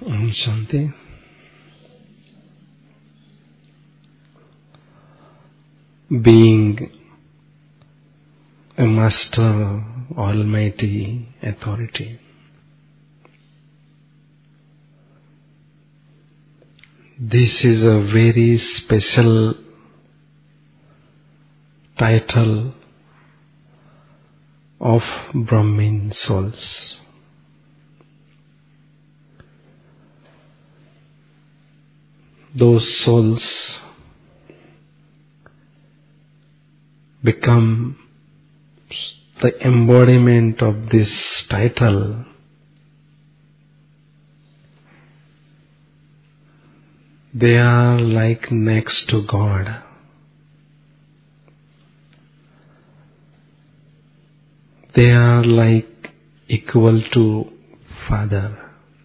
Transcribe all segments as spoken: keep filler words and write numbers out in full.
Om Shanti. Being a master, almighty authority, this is a very special title of Brahmin souls. Those souls become the embodiment of this title they are like next to God. They are like equal to Father.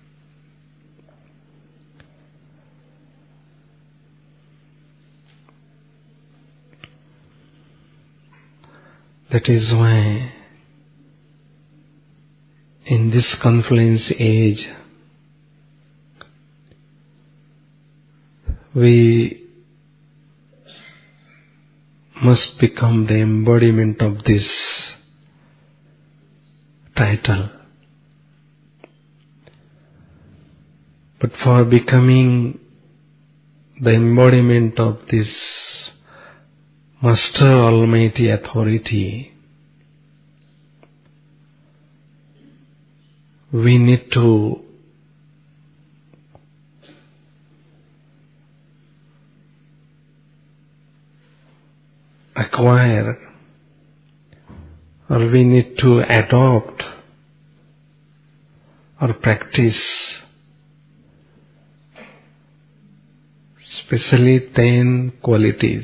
That is why in this confluence age we must become the embodiment of this title. But for becoming the embodiment of this Master Almighty Authority, we need to acquire or we need to adopt or practice especially ten qualities.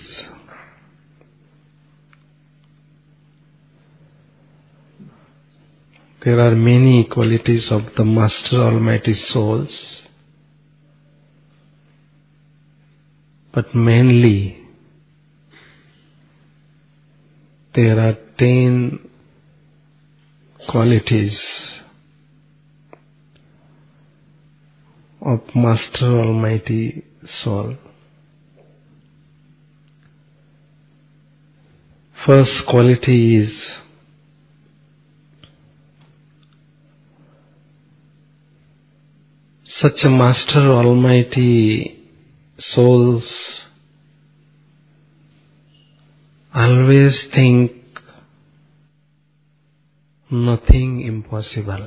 There are many qualities of the Master Almighty Souls, but mainly there are ten qualities of Master Almighty Soul. First quality is such a Master Almighty Souls always think nothing impossible.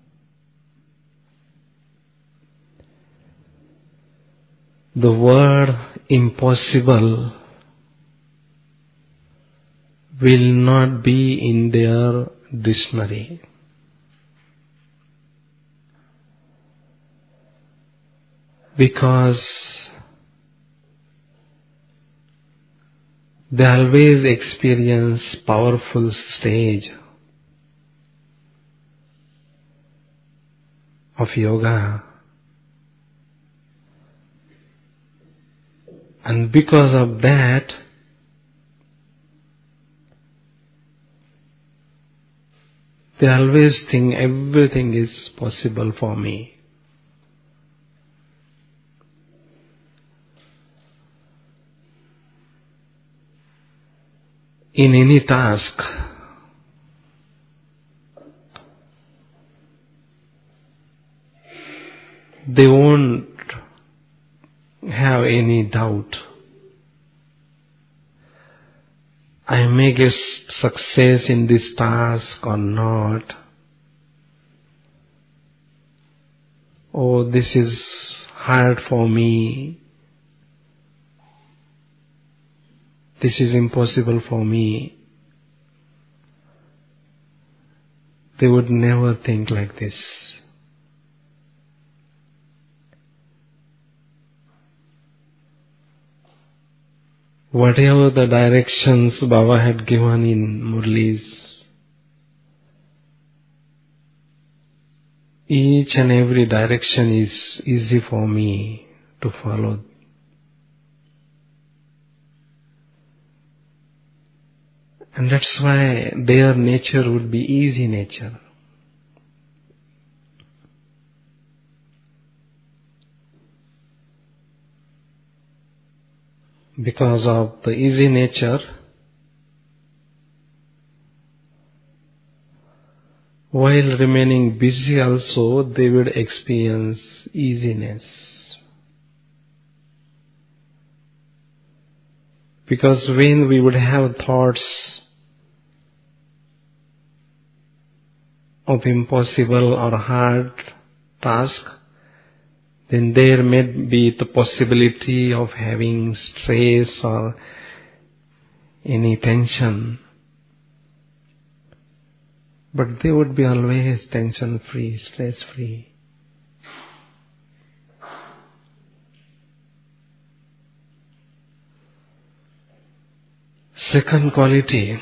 The word impossible will not be in their dictionary. Because they always experience powerful stage of yoga, and because of that they always think everything is possible for me. In any task, they won't have any doubt. I may get success in this task or not. Oh, this is hard for me. This is impossible for me. They would never think like this. Whatever the directions Baba had given in Murlis, each and every direction is easy for me to follow. And that's why their nature would be easy nature. because of the easy nature, while remaining busy also, they would experience easiness. Because when we would have thoughts of impossible or hard task, then there may be the possibility of having stress or any tension. But they would be always tension-free, stress-free. Second quality,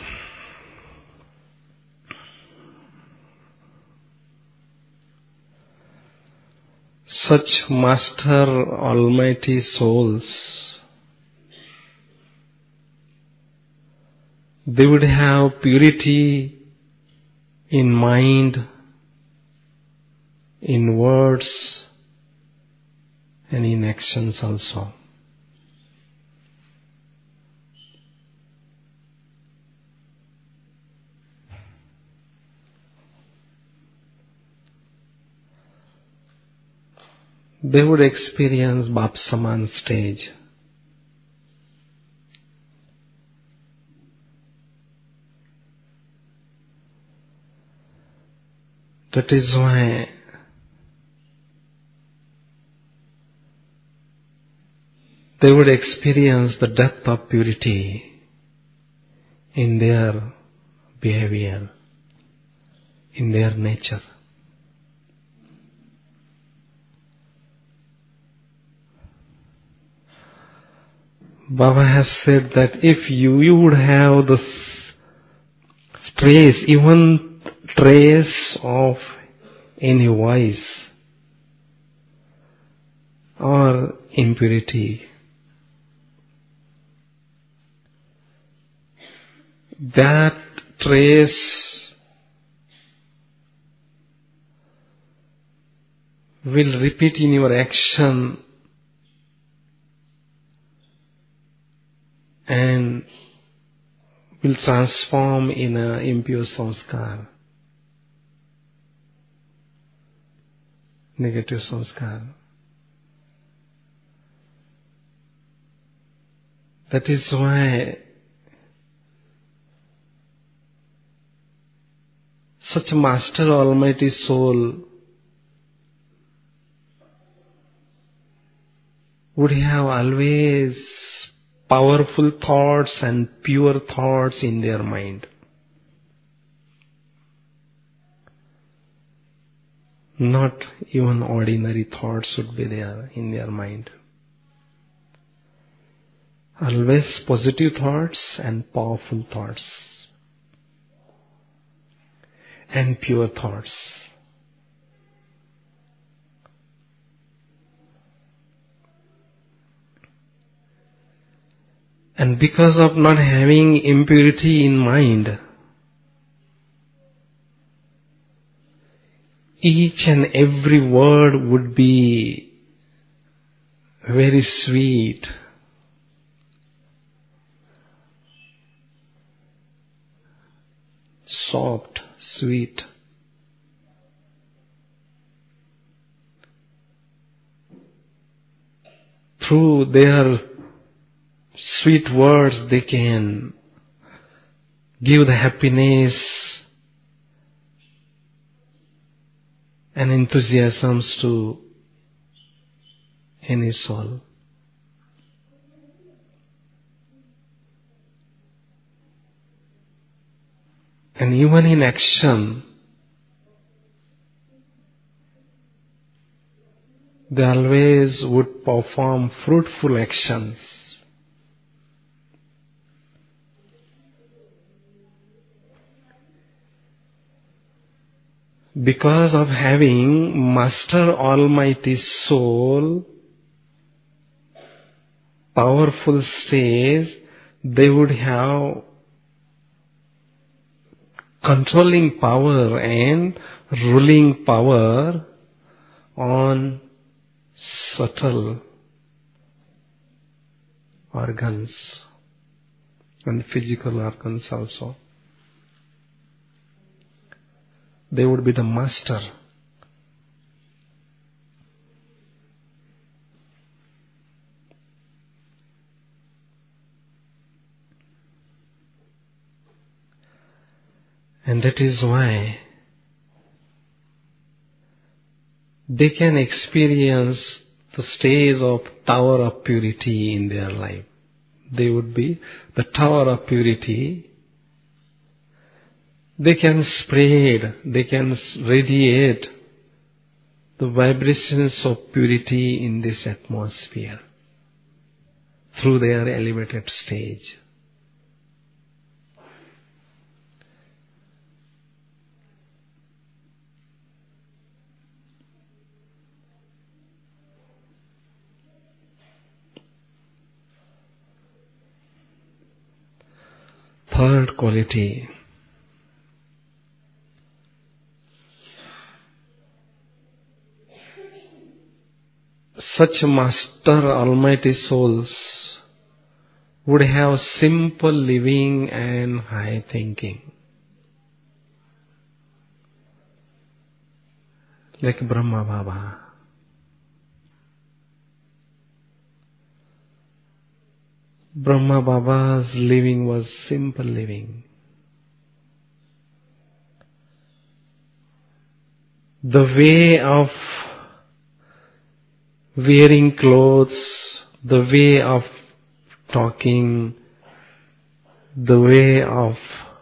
such master almighty souls, they would have purity in mind, in words, and in actions also. They would experience Bapsaman stage. That is why they would experience the depth of purity in their behavior, in their nature. Baba has said that if you, you would have the trace, even trace of any vice or impurity, that trace will repeat in your action and will transform in a impure sanskar, negative sanskar. That is why such a master almighty soul would have always powerful thoughts and pure thoughts in their mind. Not even ordinary thoughts should be there in their mind. Always positive thoughts and powerful thoughts and pure thoughts. And because of not having impurity in mind, each and every word would be very sweet, soft, sweet. Through their sweet words, they can give the happiness and enthusiasms to any soul. And even in action, they always would perform fruitful actions. Because of having Master Almighty Soul, powerful stage, they would have controlling power and ruling power on subtle organs and physical organs also. They would be the master. And that is why they can experience the stage of tower of purity in their life. They would be the tower of purity. They can spread, they can radiate the vibrations of purity in this atmosphere through their elevated stage. Third quality, such master almighty souls would have simple living and high thinking. Like Brahma Baba. Brahma Baba's living was simple living. The way of wearing clothes, the way of talking, the way of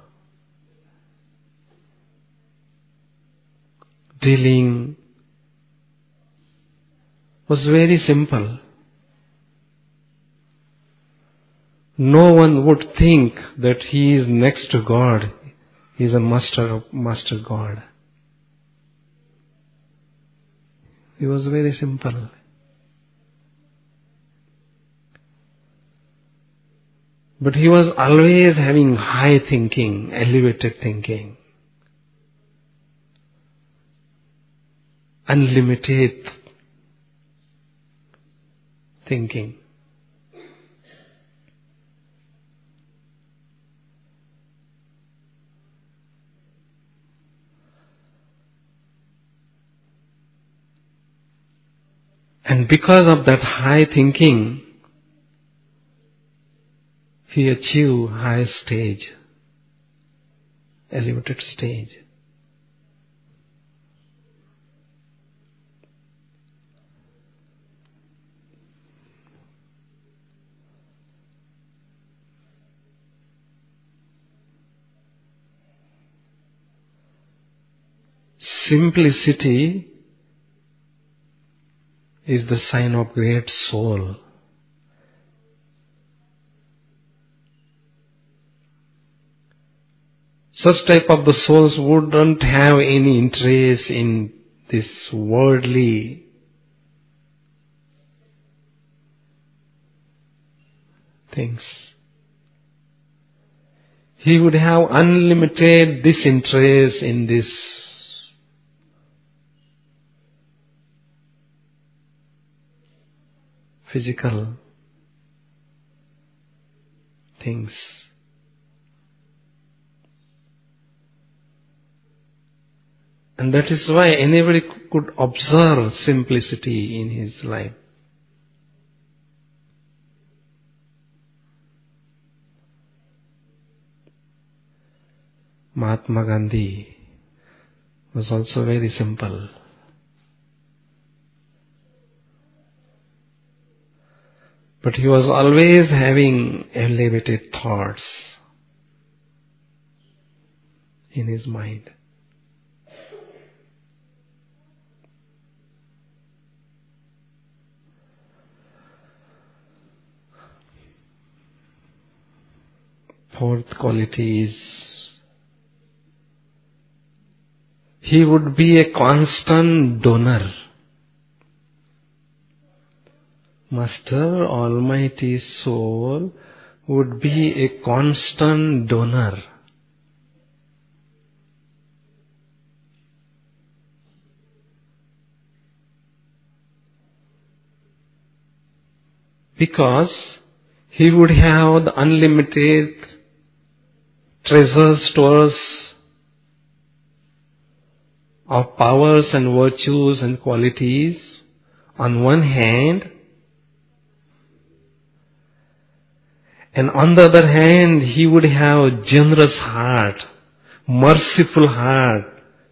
dealing was very simple. No one would think that he is next to God. He is a master of master God. He was very simple. But he was always having high thinking, elevated thinking, unlimited thinking. And because of that high thinking, he achieved high stage, elevated stage. Simplicity is the sign of great soul. Such type of the souls wouldn't have any interest in this worldly things. He would have unlimited disinterest in this physical things. And that is why anybody could observe simplicity in his life. Mahatma Gandhi was also very simple. But he was always having elevated thoughts in his mind. Fourth quality is he would be a constant donor. Master Almighty Soul would be a constant donor. Because he would have the unlimited treasure stores of powers and virtues and qualities on one hand, and on the other hand he would have generous heart, merciful heart,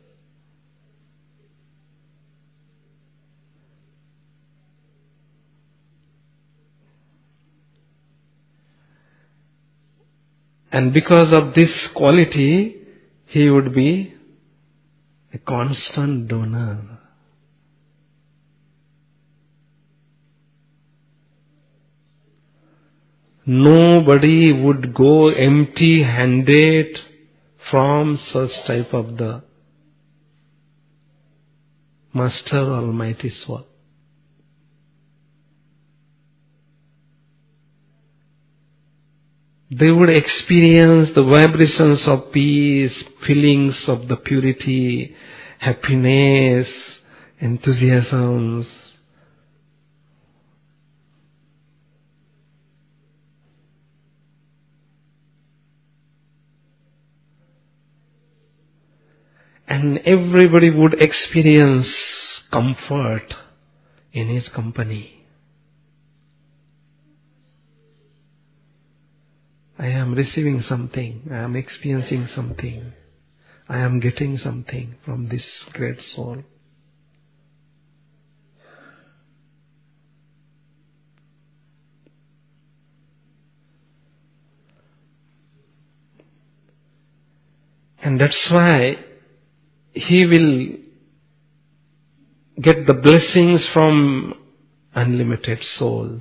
and because of this quality he would be a constant donor. Nobody would go empty-handed from such type of the Master Almighty Soul. They would experience the vibrations of peace, feelings of the purity, happiness, enthusiasms. And everybody would experience comfort in his company. I am receiving something, I am experiencing something, I am getting something from this great soul. And that's why he will get the blessings from unlimited souls.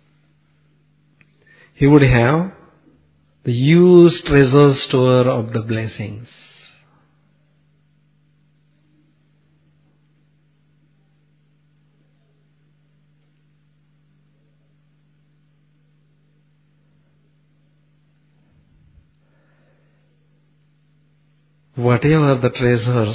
He would have the huge treasure store of the blessings. Whatever the treasures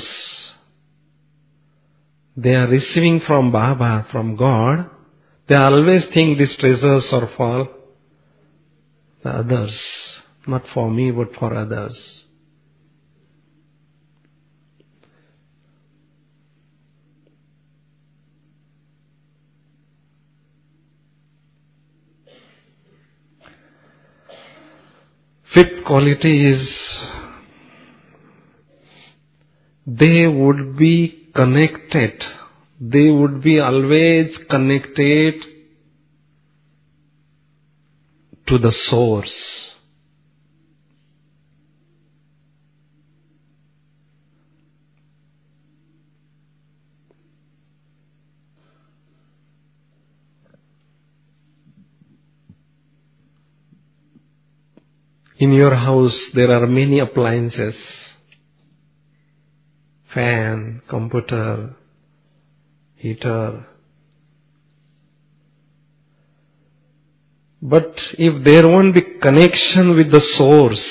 they are receiving from Baba, from God, they always think these treasures are for the others, not for me but for others. Fifth quality is they would be connected. They would be always connected to the source. In your house there are many appliances. Fan, computer, heater. But if there won't be connection with the source,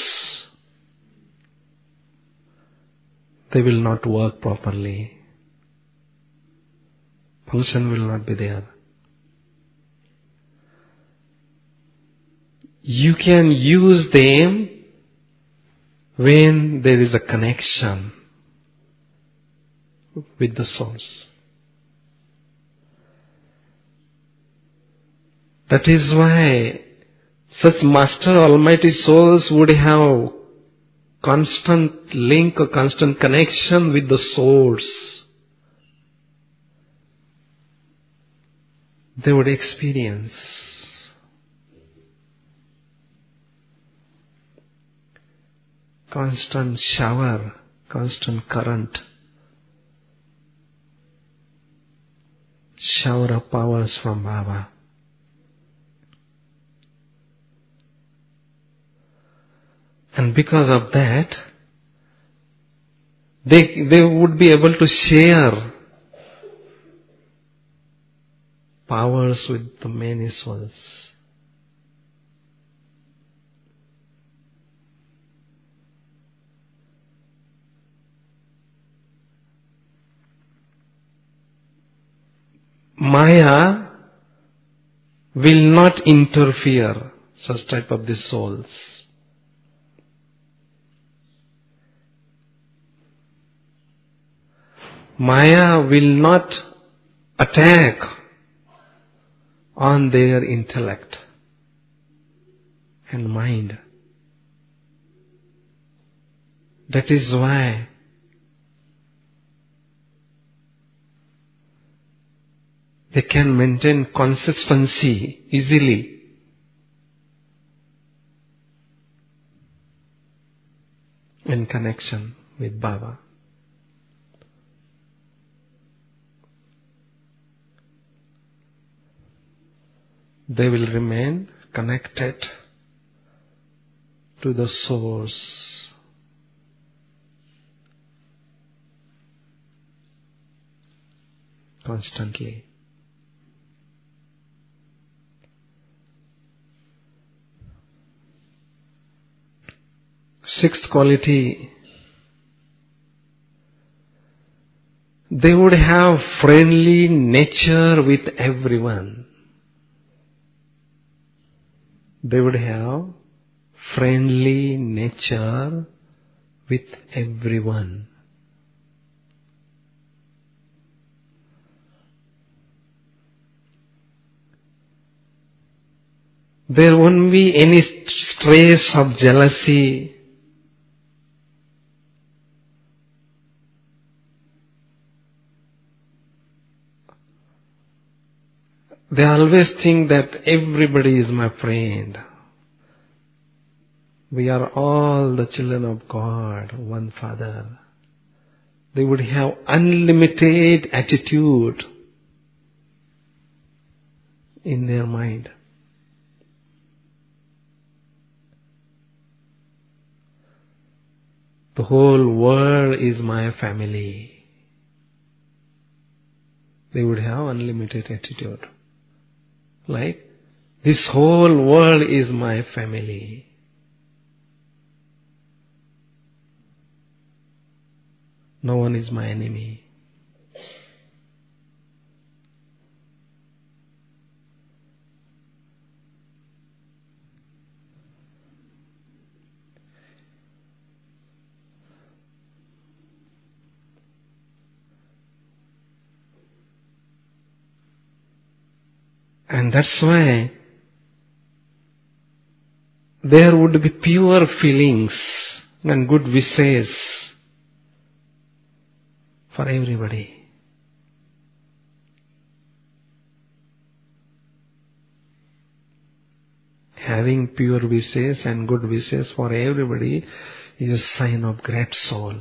they will not work properly. Function will not be there. You can use them when there is a connection with the source. That is why such Master Almighty Souls would have constant link or constant connection with the source. They would experience constant shower, constant current, shower of powers from Baba. And because of that, they, they would be able to share powers with the many souls. Maya will not interfere. such type of the souls. Maya will not attack on their intellect and mind. That is why they can maintain consistency easily. In connection with Baba. They will remain connected to the source. Constantly. Sixth quality, they would have friendly nature with everyone. They would have friendly nature with everyone. There won't be any trace of jealousy. They always think that everybody is my friend. We are all the children of God, one Father. They would have unlimited attitude in their mind. The whole world is my family. They would have unlimited attitude. Like, this whole world is my family. No one is my enemy. And that's why there would be pure feelings and good wishes for everybody. Having pure wishes and good wishes for everybody is a sign of great soul.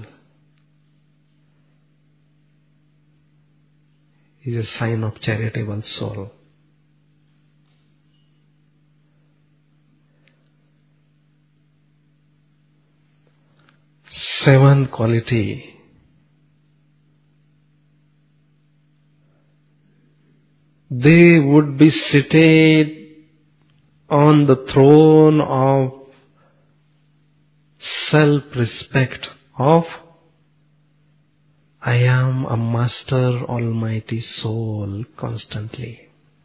Is a sign of charitable soul. Seventh quality. They would be seated on the throne of self-respect of I am a master almighty soul constantly.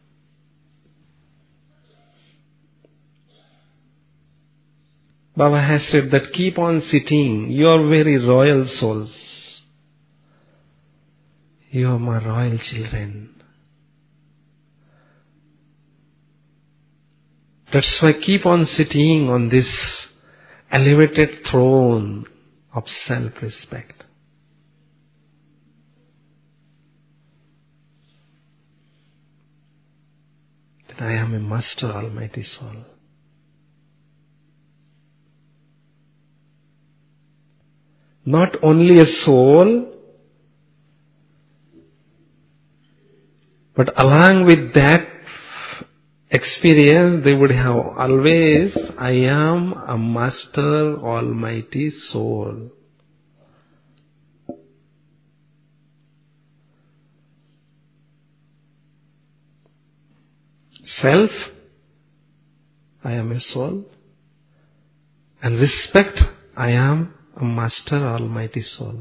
Baba has said that keep on sitting, you are very royal souls. You are my royal children. That's why keep on sitting on this elevated throne of self-respect. That I am a master almighty soul. Not only a soul, but along with that experience, they would have always, I am a master almighty soul. Self, I am a soul. And respect, I am a master almighty soul.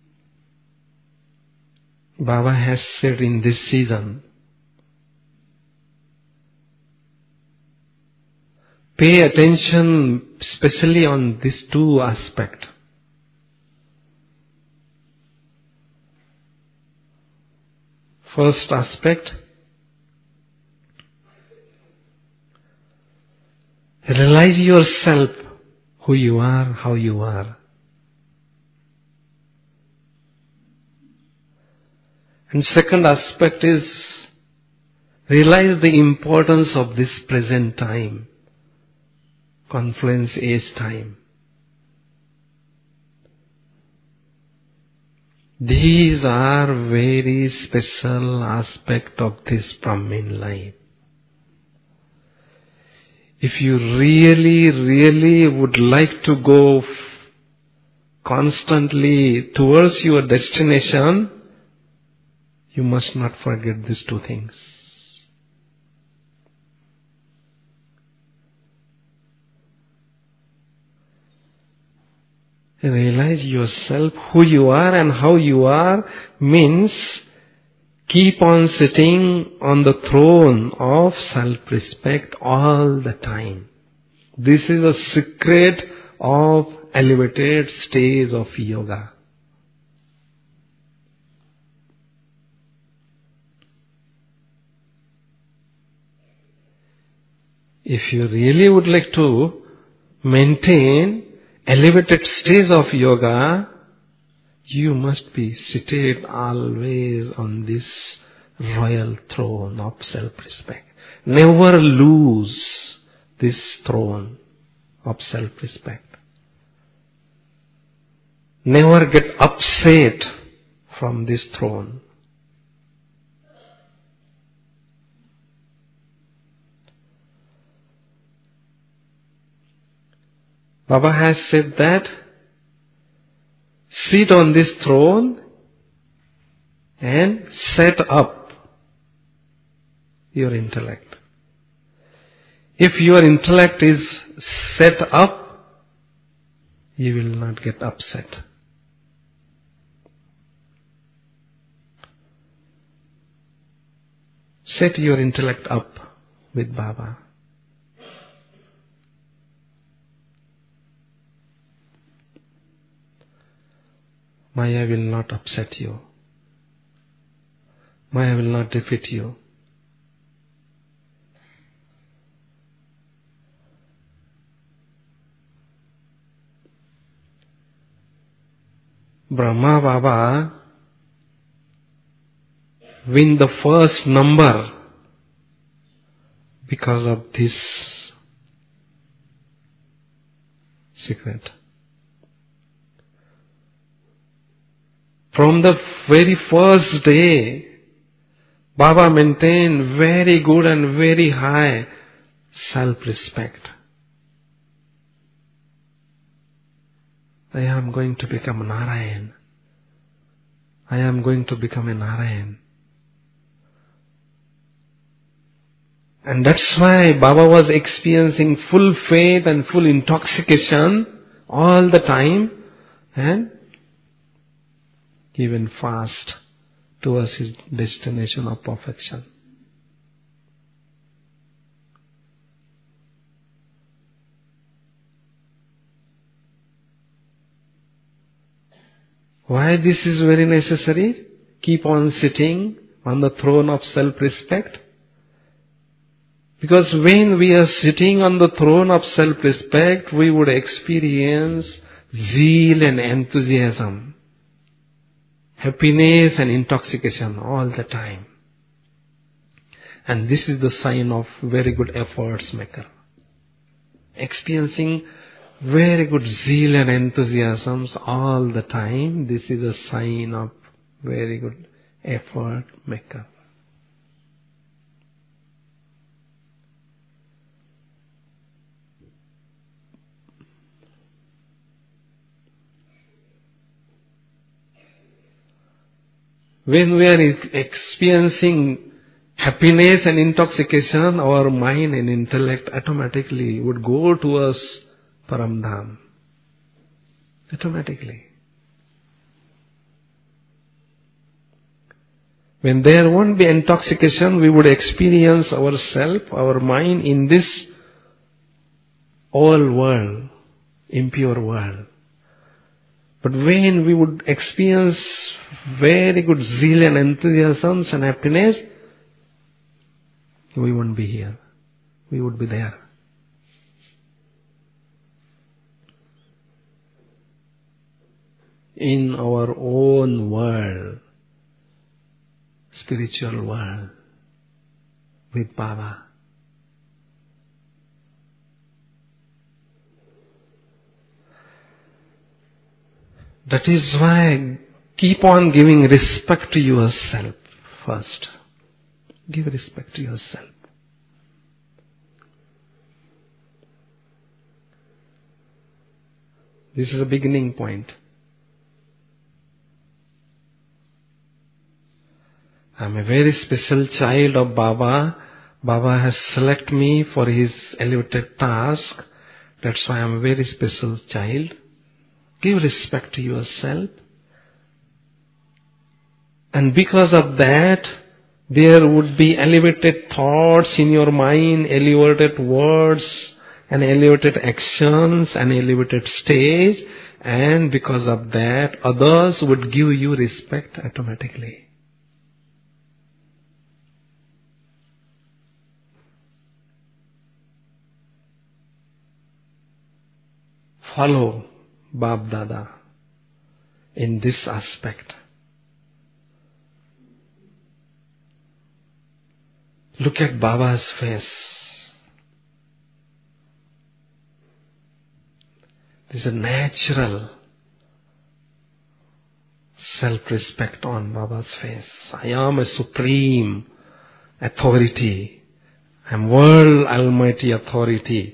Baba has said in this season, pay attention especially on these two aspects. First aspect, realize yourself, who you are, how you are. And second aspect is, realize the importance of this present time, confluence age time. These are very special aspects of this Brahmin life. If you really, really would like to go constantly towards your destination, you must not forget these two things. Realize yourself, who you are and how you are, means keep on sitting on the throne of self-respect all the time. This is a secret of elevated stage of yoga. If you really would like to maintain elevated stage of yoga, you must be seated always on this royal throne of self-respect. Never lose this throne of self-respect. Never get upset from this throne. Baba has said that sit on this throne and set up your intellect. If your intellect is set up, you will not get upset. Set your intellect up with Baba. Maya will not upset you. Maya will not defeat you. Brahma Baba win the first number because of this secret. From the very first day, Baba maintained very good and very high self-respect. I am going to become a Narayan. I am going to become a Narayan. And that's why Baba was experiencing full faith and full intoxication all the time, and even fast towards his destination of perfection. Why this is very necessary? Keep on sitting on the throne of self-respect. Because when we are sitting on the throne of self-respect, we would experience zeal and enthusiasm, happiness and intoxication all the time. And this is the sign of very good efforts maker. Experiencing very good zeal and enthusiasms all the time, this is a sign of very good effort maker. When we are experiencing happiness and intoxication, our mind and intellect automatically would go towards Paramdham. Automatically. When there won't be intoxication, we would experience ourself, our mind in this old world, impure world. But when we would experience very good zeal and enthusiasm and happiness, we won't be here. We would be there. In our own world, spiritual world, with Baba. That is why keep on giving respect to yourself first. Give respect to yourself. This is a beginning point. I am a very special child of Baba. Baba has selected me for his elevated task. That's why I am a very special child. Give respect to yourself. And because of that, there would be elevated thoughts in your mind, elevated words, and elevated actions, and elevated stage. And because of that, others would give you respect automatically. Follow Bab Dada in this aspect. Look at Baba's face. There is a natural self-respect on Baba's face. I am a supreme authority. I am world almighty authority.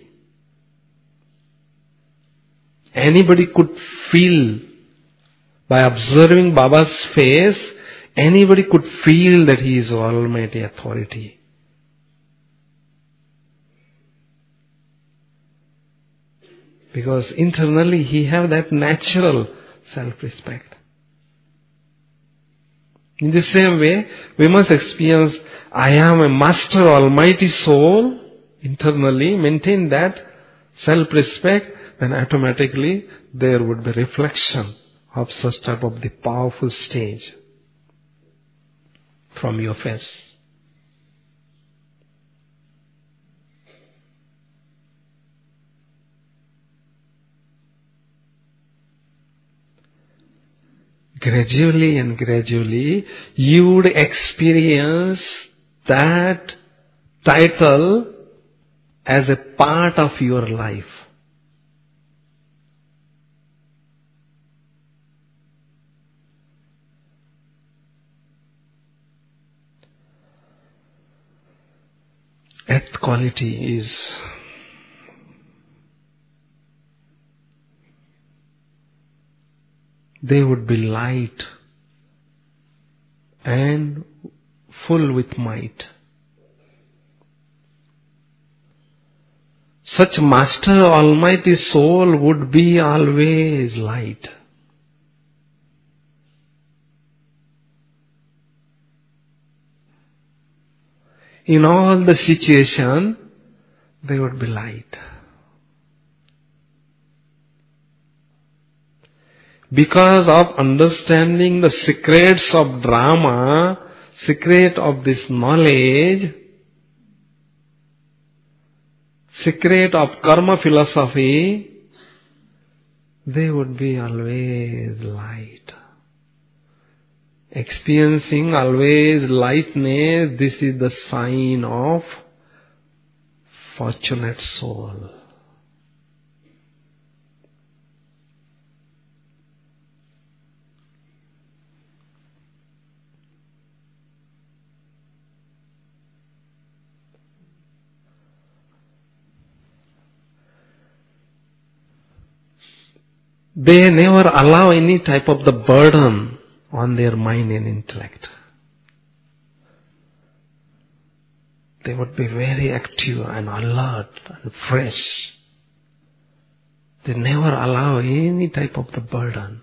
Anybody could feel, by observing Baba's face, anybody could feel that he is almighty authority. Because internally he have that natural self-respect. In the same way, we must experience, I am a master almighty soul, internally maintain that self-respect, then automatically there would be reflection of such type of the powerful stage from your face. Gradually and gradually you would experience that title as a part of your life. Earth quality is they would be light and full with might. Such Master Almighty Soul would be always light. In all the situation, they would be light. Because of understanding the secrets of drama, secret of this knowledge, secret of karma philosophy, they would be always light. Experiencing always lightness, this is the sign of fortunate soul. They never allow any type of the burden on their mind and intellect. They would be very active and alert and fresh. They never allow any type of the burden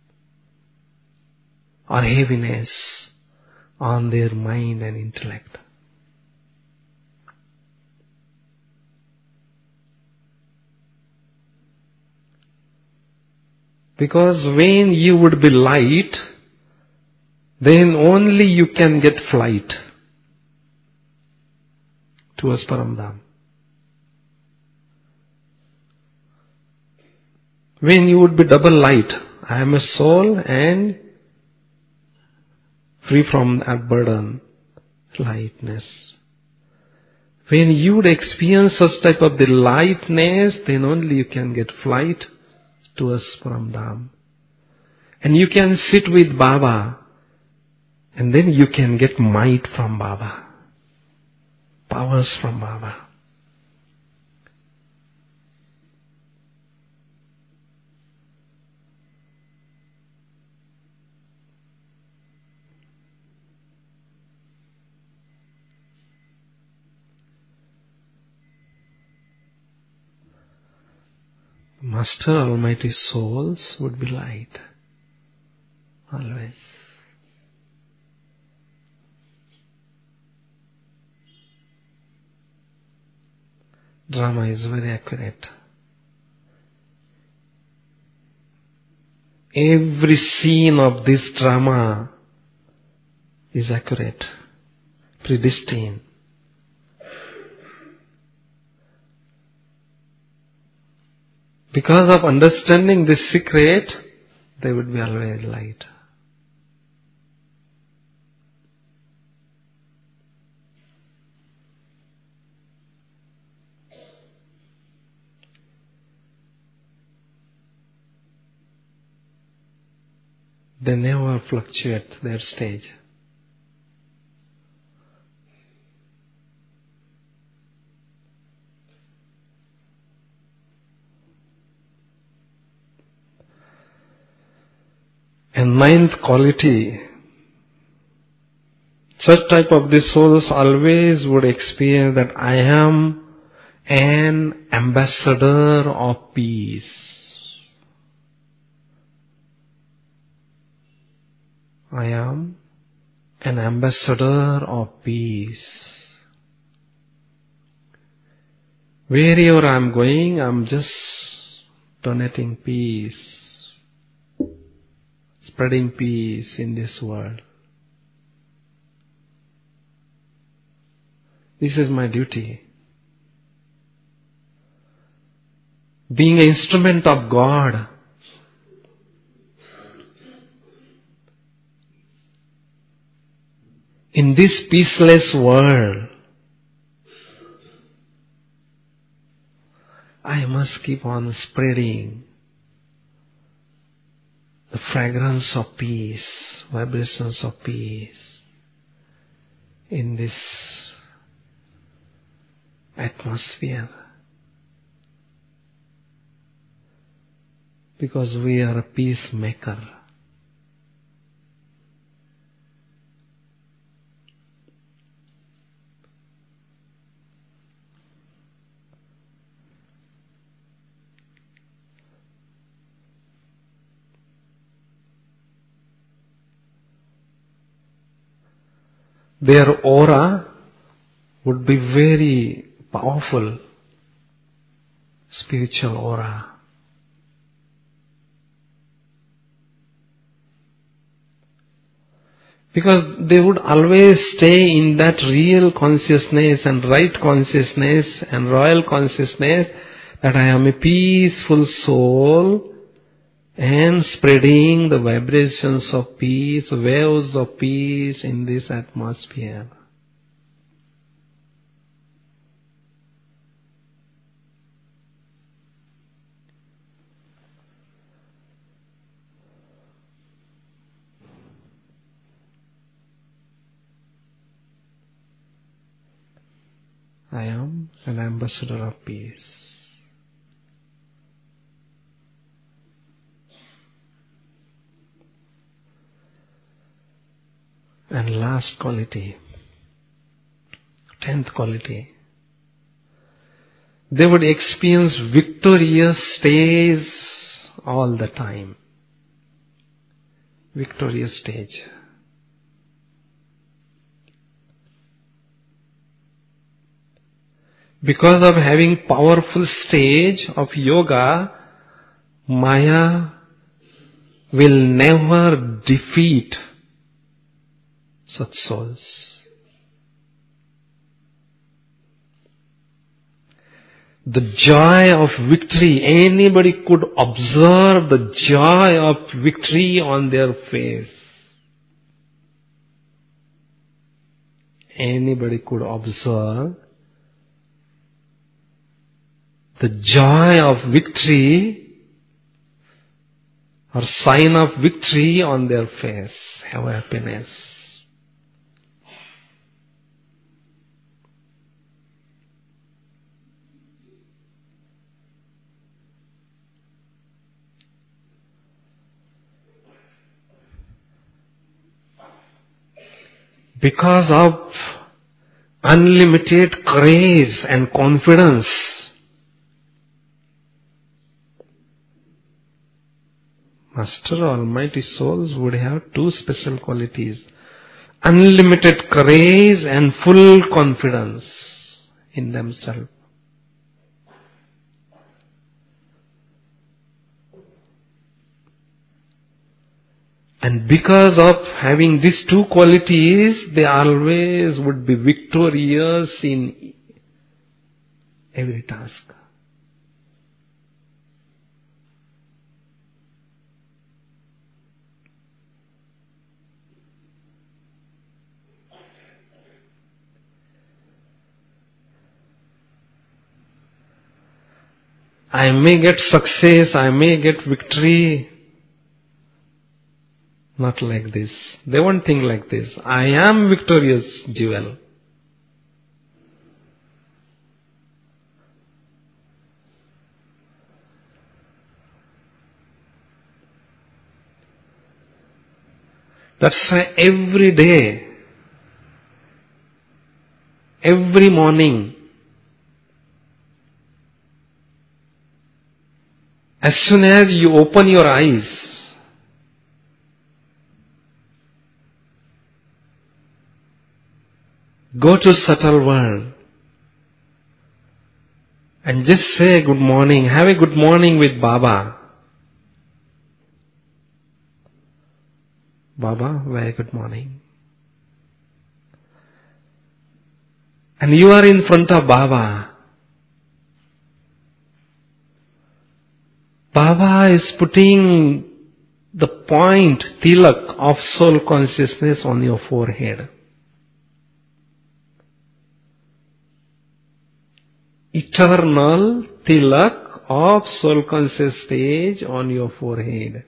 or heaviness on their mind and intellect. Because when you would be light, then only you can get flight towards Paramdham. When you would be double light, I am a soul and free from that burden, lightness. When you would experience such type of the lightness, then only you can get flight towards Paramdham. And you can sit with Baba, and then you can get might from Baba, powers from Baba. Master Almighty souls would be light, always. Drama is very accurate. Every scene of this drama is accurate, predestined. Because of understanding this secret, they would be always light. They never fluctuate their stage. And ninth quality, such type of the souls always would experience that I am an ambassador of peace. I am an ambassador of peace. Wherever I am going, I am just donating peace, spreading peace in this world. This is my duty. Being an instrument of God, in this peaceless world, I must keep on spreading the fragrance of peace, vibrations of peace in this atmosphere. Because we are a peacemaker. Their aura would be very powerful, spiritual aura. Because they would always stay in that real consciousness and right consciousness and royal consciousness that I am a peaceful soul and spreading the vibrations of peace, waves of peace in this atmosphere. I am an ambassador of peace. And last quality, tenth quality, they would experience victorious stays all the time. Victorious stage. Because of having powerful stage of yoga, Maya will never defeat such souls. The joy of victory, anybody could observe the joy of victory on their face. Anybody could observe the joy of victory or sign of victory on their face. Have happiness. Because of unlimited courage and confidence, Master Almighty Souls would have two special qualities: unlimited courage and full confidence in themselves. And because of having these two qualities, they always would be victorious in every task. I may get success, I may get victory. Not like this. They won't think like this. I am victorious jewel. That's why every day, every morning, as soon as you open your eyes, go to subtle world and just say good morning. Have a good morning with Baba. Baba, very good morning. And you are in front of Baba. Baba is putting the point, tilak of soul consciousness on your forehead. Eternal tilak of soul conscious stage on your forehead.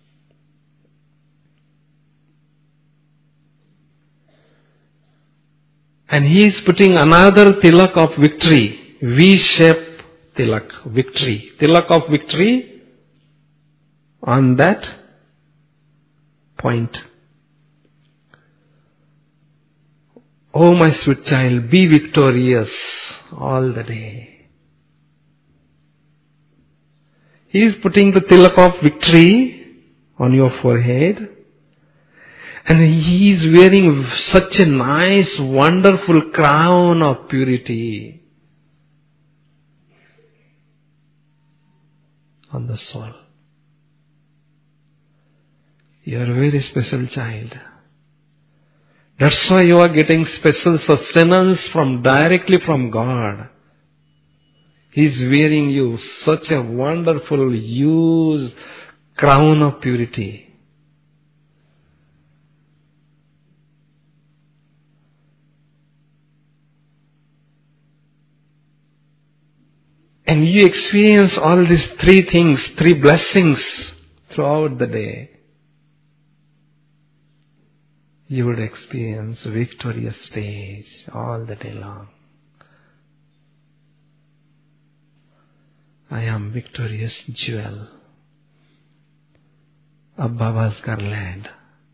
And he is putting another tilak of victory, V-shape tilak, victory. Tilak of victory on that point. Oh my sweet child, be victorious all the day. He is putting the tilak of victory on your forehead. And he is wearing such a nice, wonderful crown of purity on the soul. You are a very special child. That's why you are getting special sustenance from directly from God. He is wearing you such a wonderful, huge crown of purity. And you experience all these three things, three blessings throughout the day. You would experience victorious stage all the day long. I am victorious jewel of Baba's garland.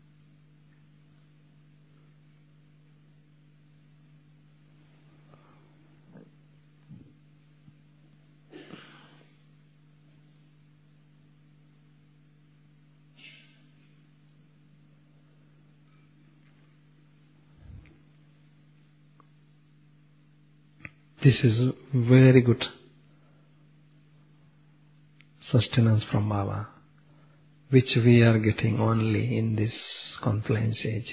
This is very good sustenance from Baba. which we are getting only in this confluence age.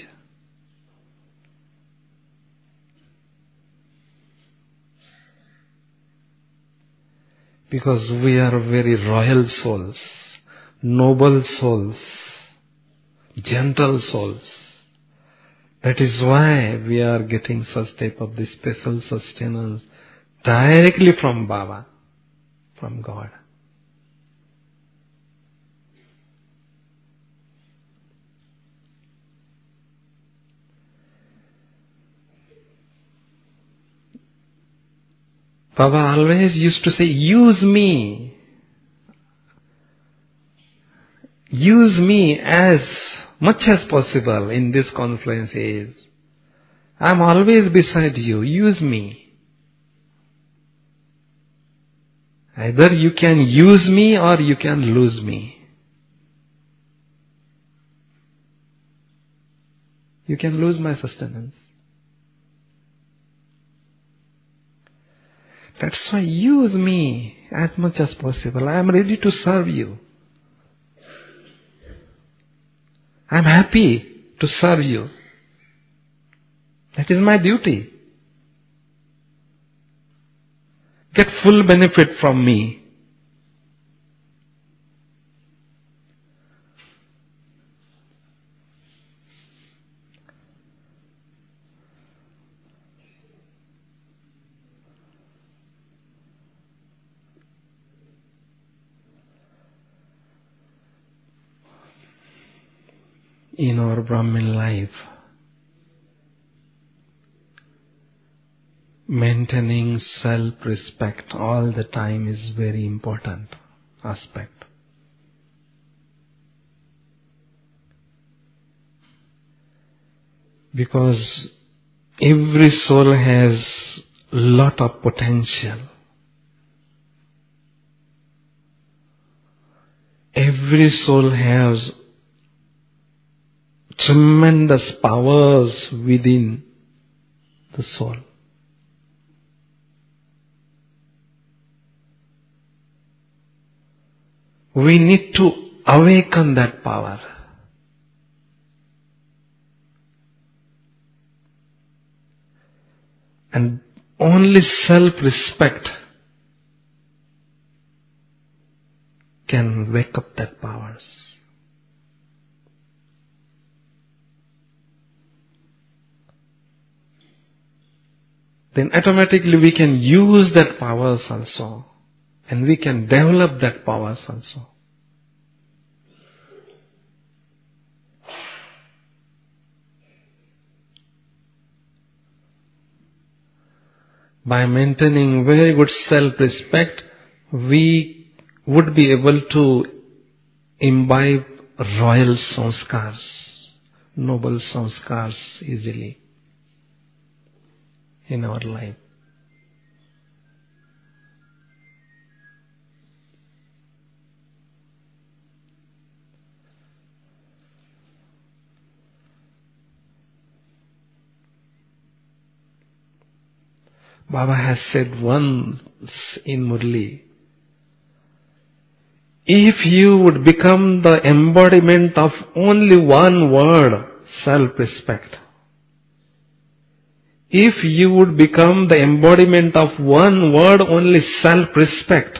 Because we are very royal souls, noble souls, gentle souls. That is why we are getting such type of this special sustenance directly from Baba, from God. Baba always used to say, use me. Use me as much as possible in this confluence age. I am always beside you. Use me. Either you can use me or you can lose me. You can lose my sustenance. That's why use me as much as possible. I am ready to serve you. I am happy to serve you. That is my duty. Get full benefit from me. In our Brahmin life, maintaining self-respect all the time is very important aspect. Because every soul has lot of potential. Every soul has tremendous powers within the soul. We need to awaken that power. And only self-respect can wake up that powers. Then automatically we can use that powers also. And we can develop that powers also. By maintaining very good self-respect, we would be able to imbibe royal sanskars, noble sanskars easily in our life. Baba has said once in Murli, if you would become the embodiment of only one word, self-respect. If you would become the embodiment of one word, only self-respect,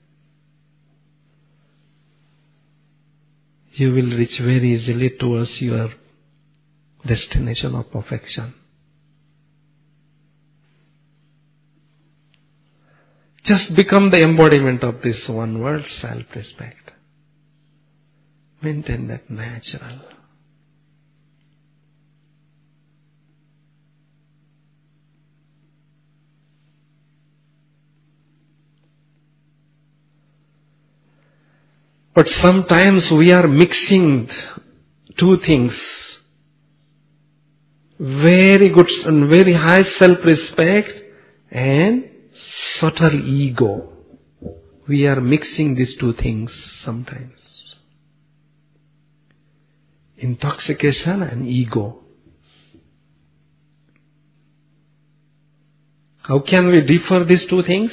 you will reach very easily towards your destination of perfection. Just become the embodiment of this one word, self-respect. Maintain that natural. But sometimes we are mixing two things. Very good and very high self-respect and subtle ego. We are mixing these two things sometimes. Intoxication and ego. How can we differ these two things?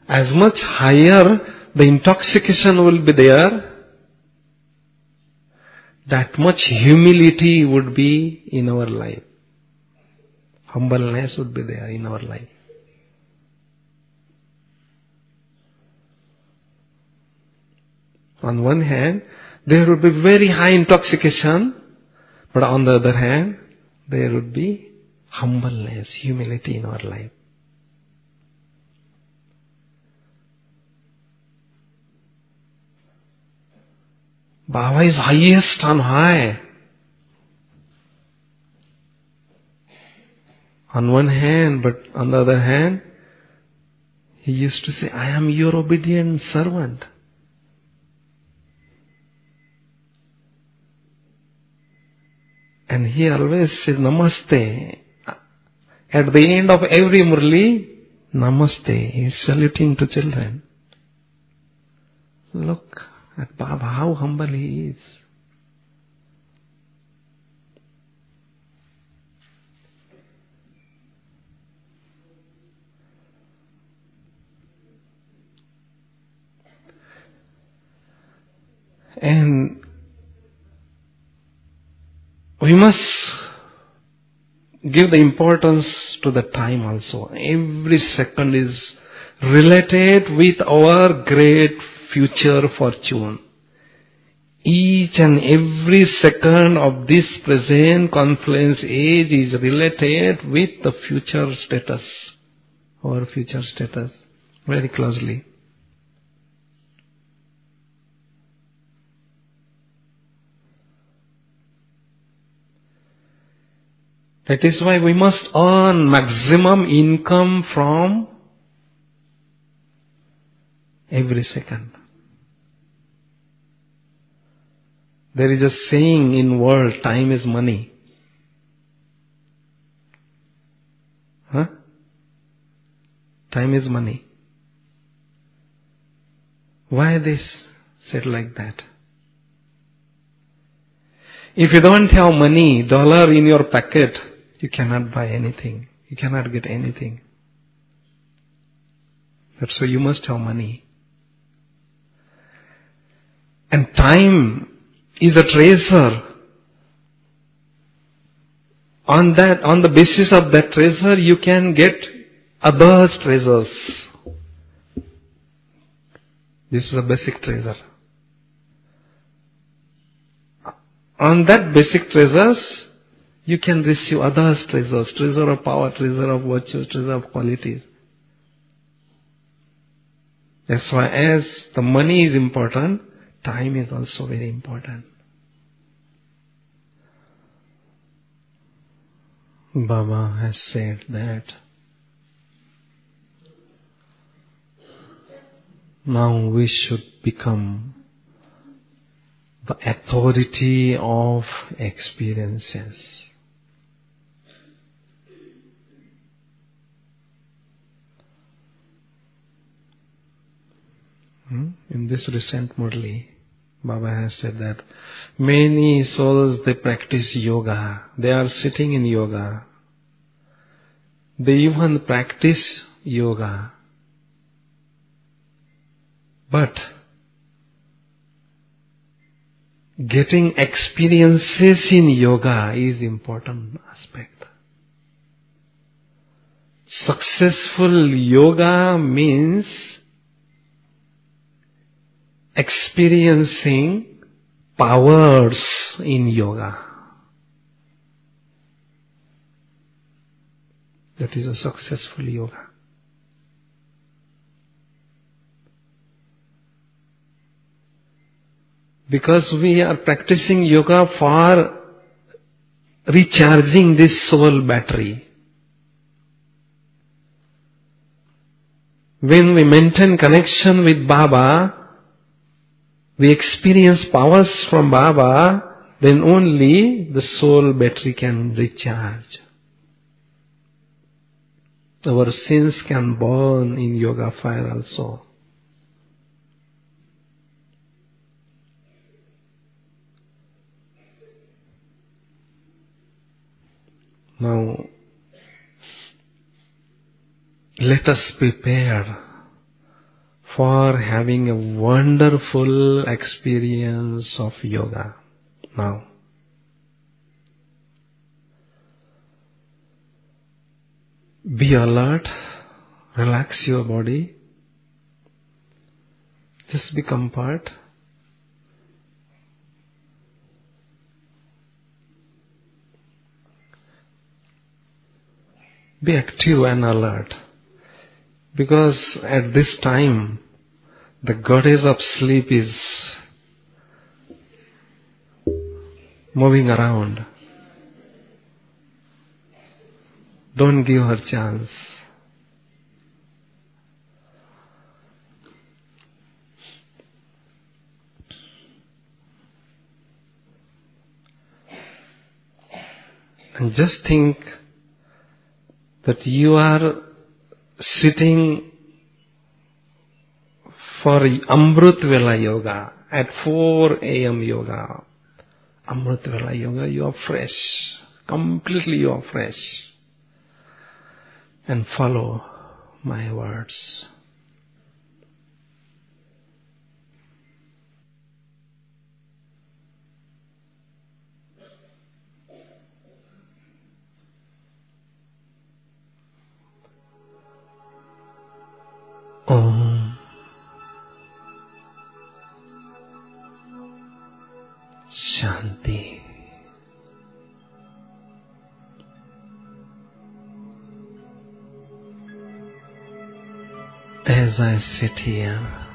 as much higher the intoxication will be there, that much humility would be in our life. Humbleness would be there in our life. On one hand, there would be very high intoxication, but on the other hand, there would be humbleness, humility in our life. Baba is highest on high. On one hand, but on the other hand, he used to say, I am your obedient servant. And he always says, Namaste. At the end of every Murli, Namaste. He is saluting to children. Look at Baba, how humble he is. And we must give the importance to the time also. Every second is related with our great future fortune. Each and every second of this present confluence age is related with the future status, our future status, very closely. That is why we must earn maximum income from every second. There is a saying in world, time is money. Huh? Time is money. Why this said like that? If you don't have money, dollar in your pocket, you cannot buy anything. You cannot get anything. That's why you must have money. And time is a treasure. On that, on the basis of that treasure, you can get others' treasures. This is a basic treasure. On that basic treasures, you can receive others' treasures, treasure of power, treasure of virtue, treasure of qualities. That's why as the money is important, time is also very important. Baba has said that now we should become the authority of experiences. Hmm? In this recent Murli, Baba has said that many souls, they practice yoga. They are sitting in yoga. They even practice yoga. But getting experiences in yoga is important aspect. Successful yoga means experiencing powers in yoga. That is a successful yoga. Because we are practicing yoga for recharging this soul battery. When we maintain connection with Baba, we experience powers from Baba, then only the soul battery can recharge. Our sins can burn in yoga fire also. Now, let us prepare for having a wonderful experience of yoga now. Be alert, relax your body, just become part. Be active and alert. Because at this time, the goddess of sleep is moving around. Don't give her chance. And just think that you are sitting for Amrit Vela Yoga, at four a.m. yoga. Amrit Vela Yoga, you are fresh. Completely you are fresh. And follow my words. Om Shanti. As I sit here,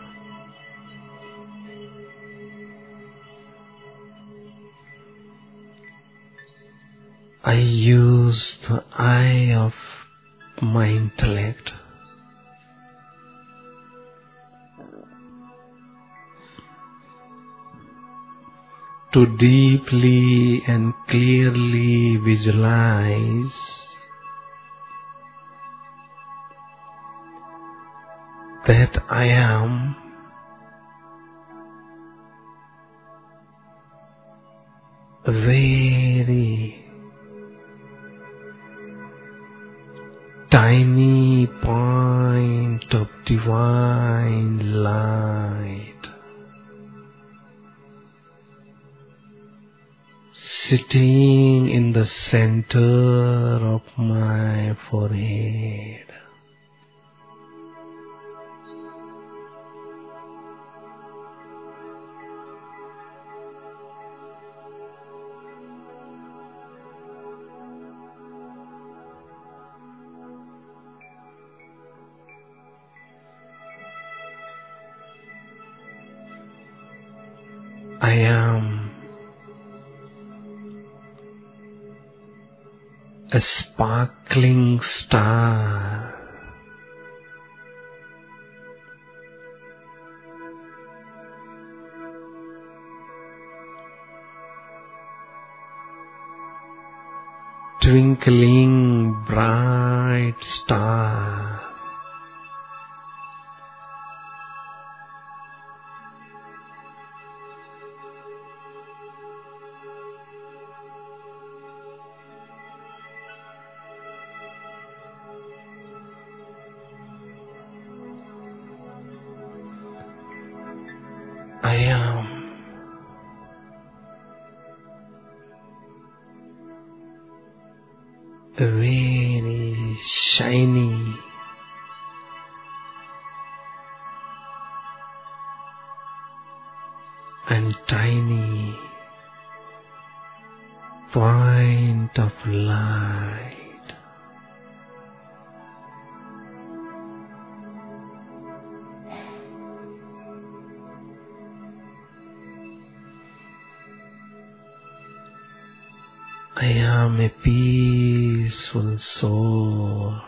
I use the eye of my intellect to deeply and clearly visualize that I am a very tiny point of divine light sitting in the center of my forehead. I am a sparkling star twinkling bright star I am a very shiny and tiny point of light. I am a peaceful soul,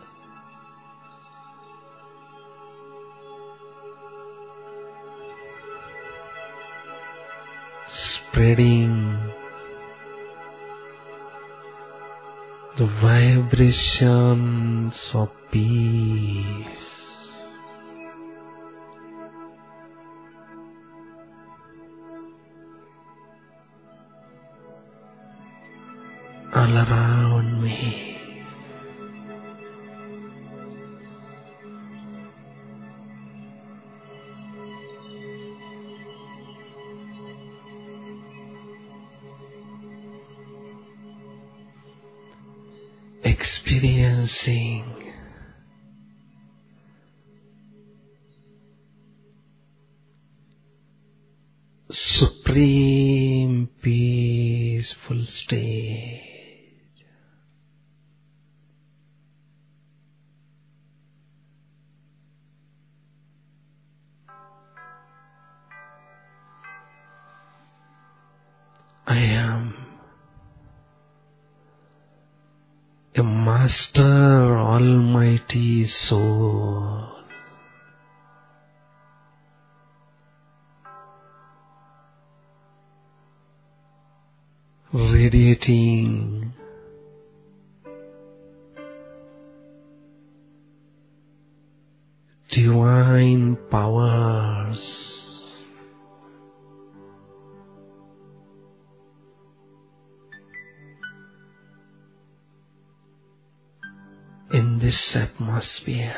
spreading the vibrations of peace all around me. experiencing supreme peaceful state. I am a master almighty soul. Radiating divine powers, in this atmosphere.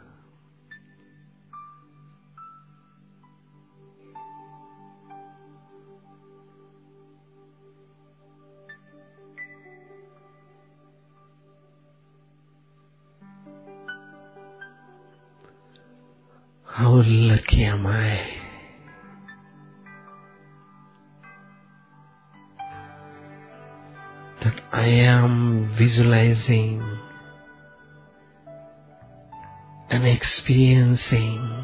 How lucky am I that I am visualizing and experiencing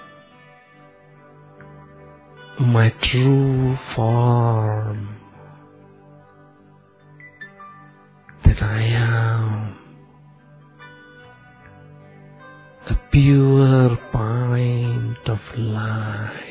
my true form, that I am the pure point of light.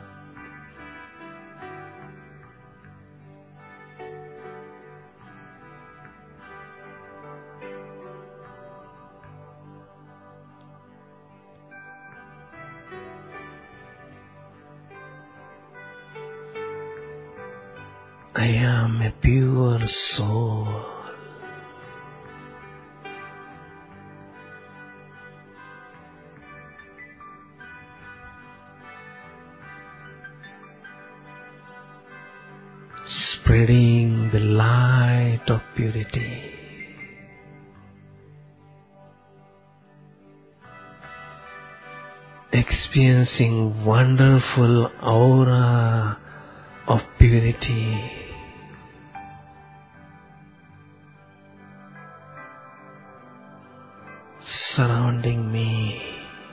I am a pure soul. Spreading the light of purity. Experiencing wonderful aura of purity. Surrounding me.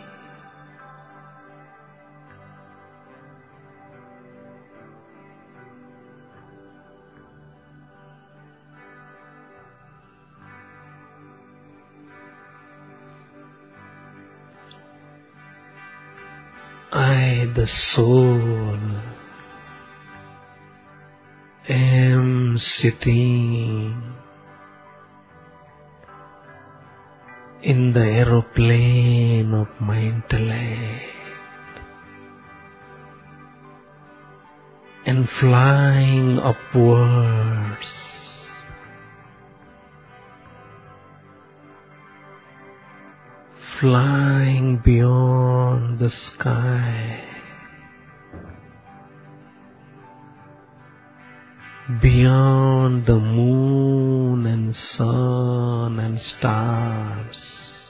I, the soul, am sitting in the aeroplane of my intellect and flying upwards, flying beyond the sky, beyond the moon and sun and stars.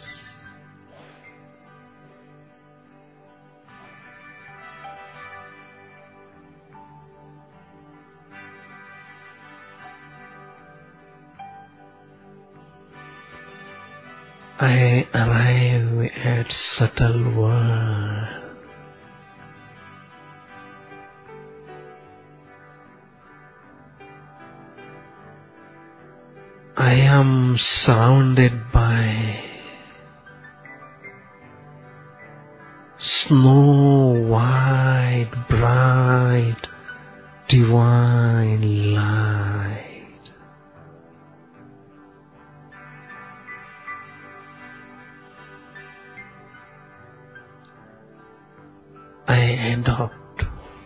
I arrive at subtle world. I am surrounded by snow white, bright, divine light. I adopt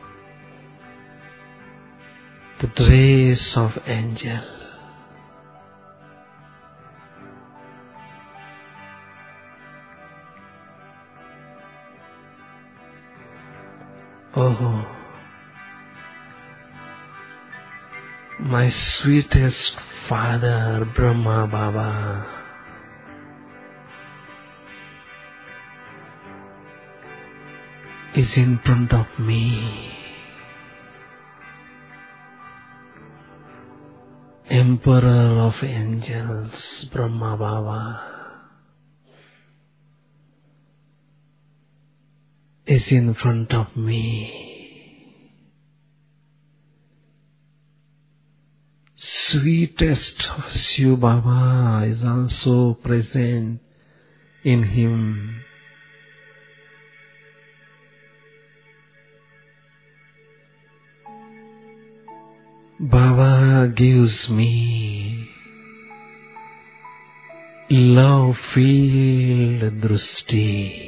the dress of angel. Oh, my sweetest Father Brahma Baba, is in front of me. Emperor of angels, Brahma Baba, is in front of me. Sweetest of Shiv Baba is also present in him. Baba gives me love-filled drusti.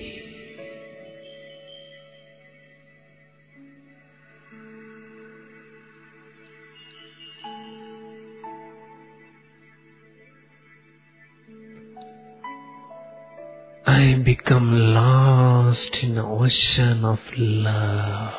I become lost in the ocean of love.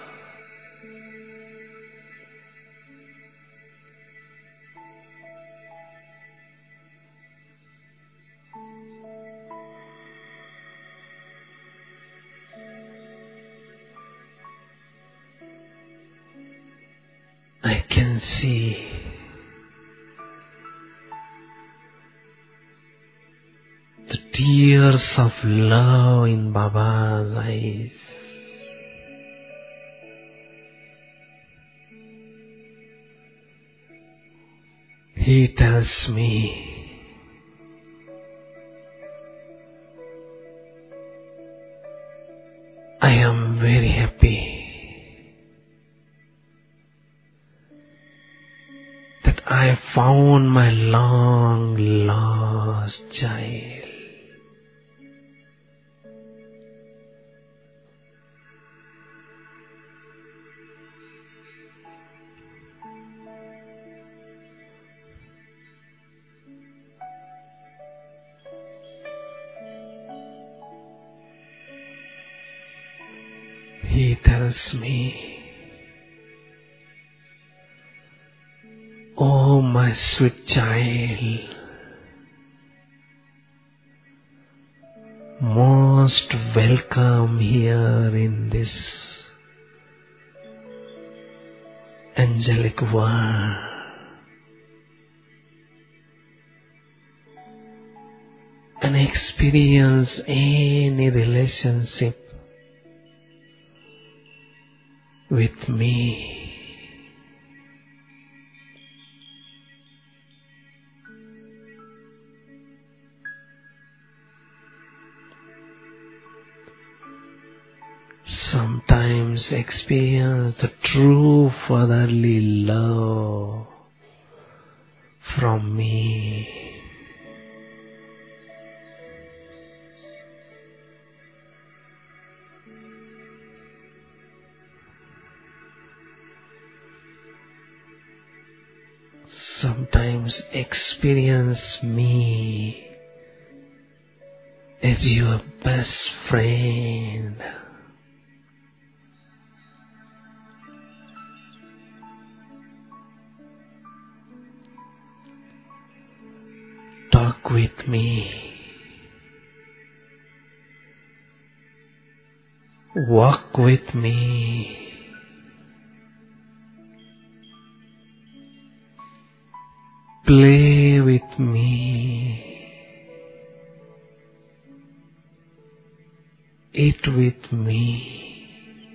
I can see the tears of love in Baba's eyes. He tells me, I am very happy that I found my long lost child. He tells me, oh my sweet child, most welcome here in this angelic world. And experience any relationship with me. Sometimes experience the true fatherly love from me. Sometimes experience me as your best friend. Talk with me. Walk with me. Play with me. Eat with me.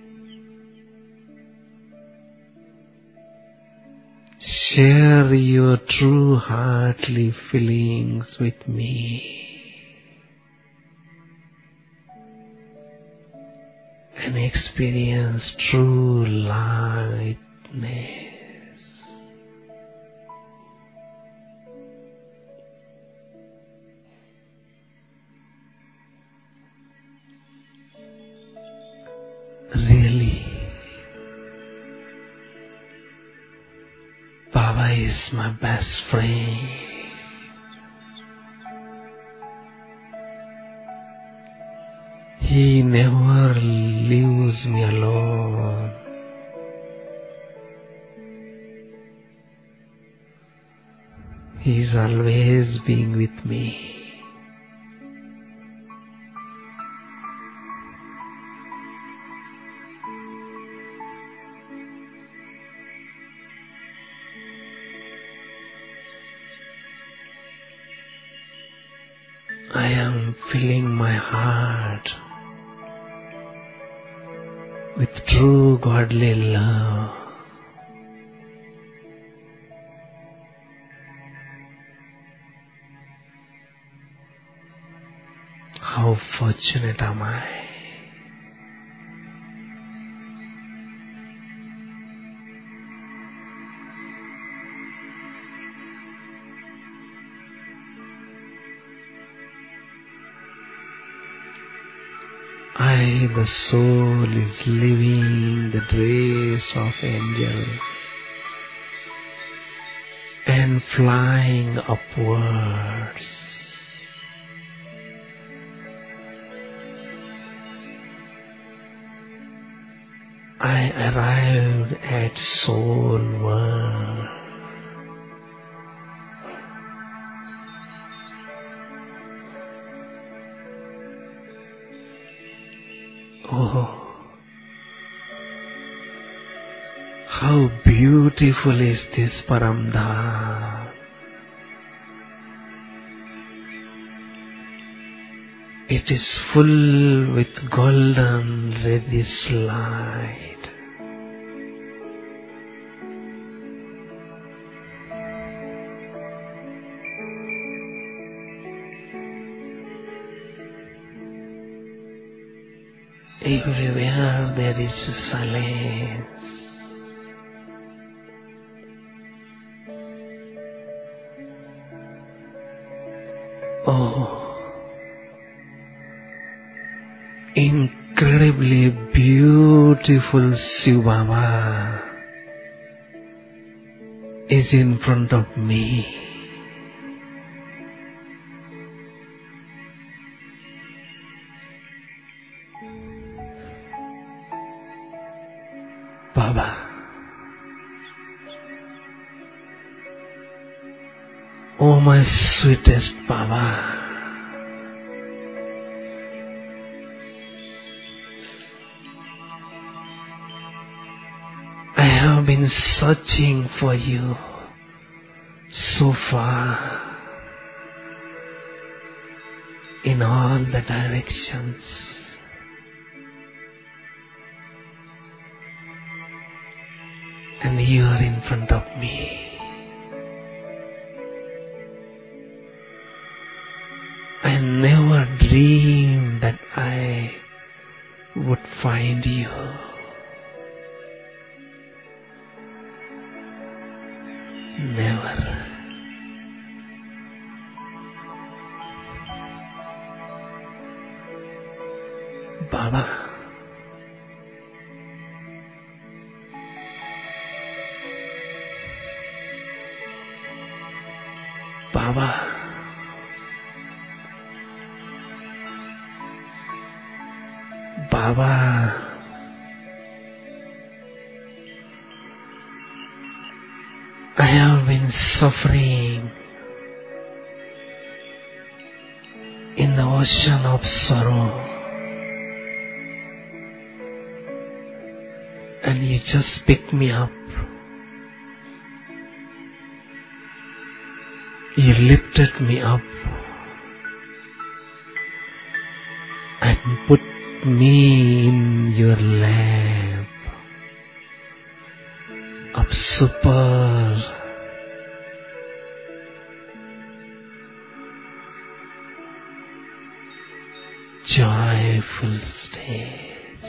Share your true heartly feelings with me. And experience true lightness. Really, Baba is my best friend. He never leaves me alone. He is always being with me. I am filling my heart with true godly love. How fortunate am I? I, the soul, is living the dress of angel and flying upwards. I arrived at soul world. Oh, how beautiful is this Paramdham. It is full with golden reddish light. Everywhere there is silence. Oh, incredibly beautiful Shiv Baba is in front of me. Baba, oh my sweetest Baba, I have been searching for you so far in all the directions. And you are in front of me. I never dreamed that I would find you. Never. Baba, Baba, Baba, I have been suffering in the ocean of sorrow, and you just picked me up. You lifted me up and put me in your lap of super joyful state.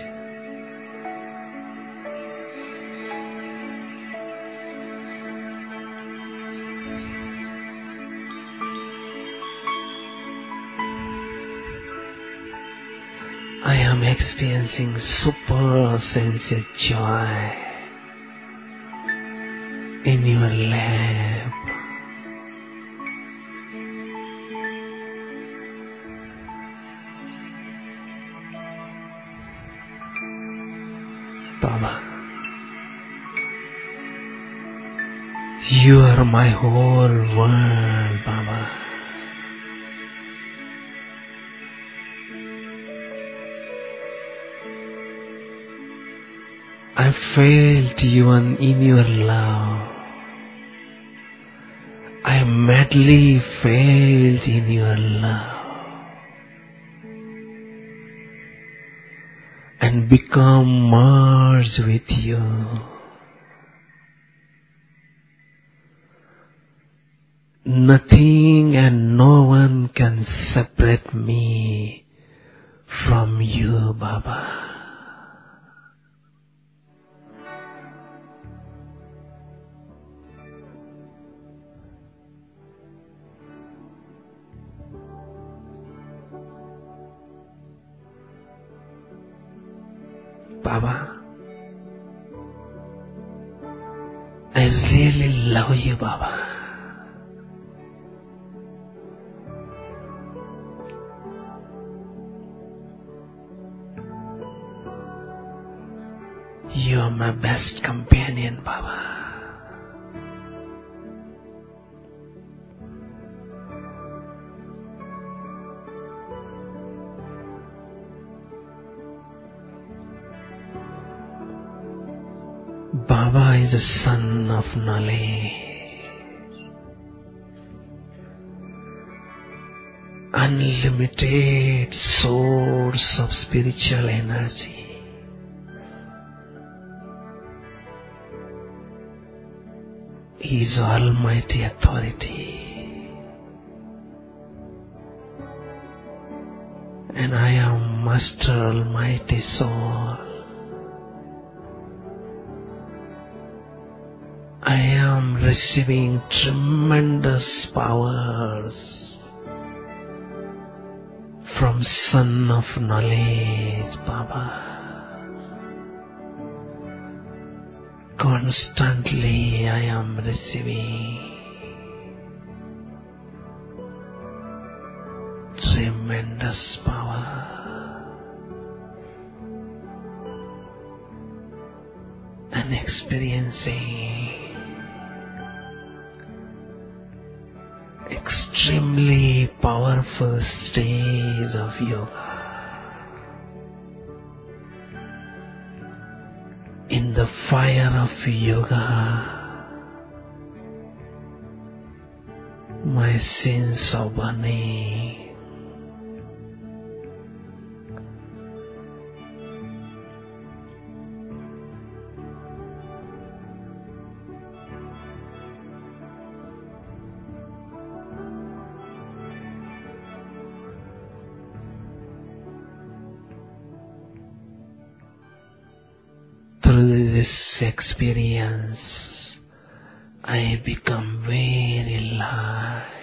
I am experiencing super sensual joy in your lap. Baba, you are my whole world, Baba. I felt even in your love. I madly felt in your love. can become merged with you. Nothing and no one can separate me from you, Baba. Baba, I really love you, Baba. You are my best companion, Baba. Baba is the son of knowledge, unlimited source of spiritual energy. He is almighty authority, and I am Master Almighty Soul. I am receiving tremendous powers from Son of Knowledge, Baba. Constantly I am receiving tremendous power and experiencing extremely powerful stage of yoga. In the fire of yoga, my sins are burning. Through this experience, I become very light.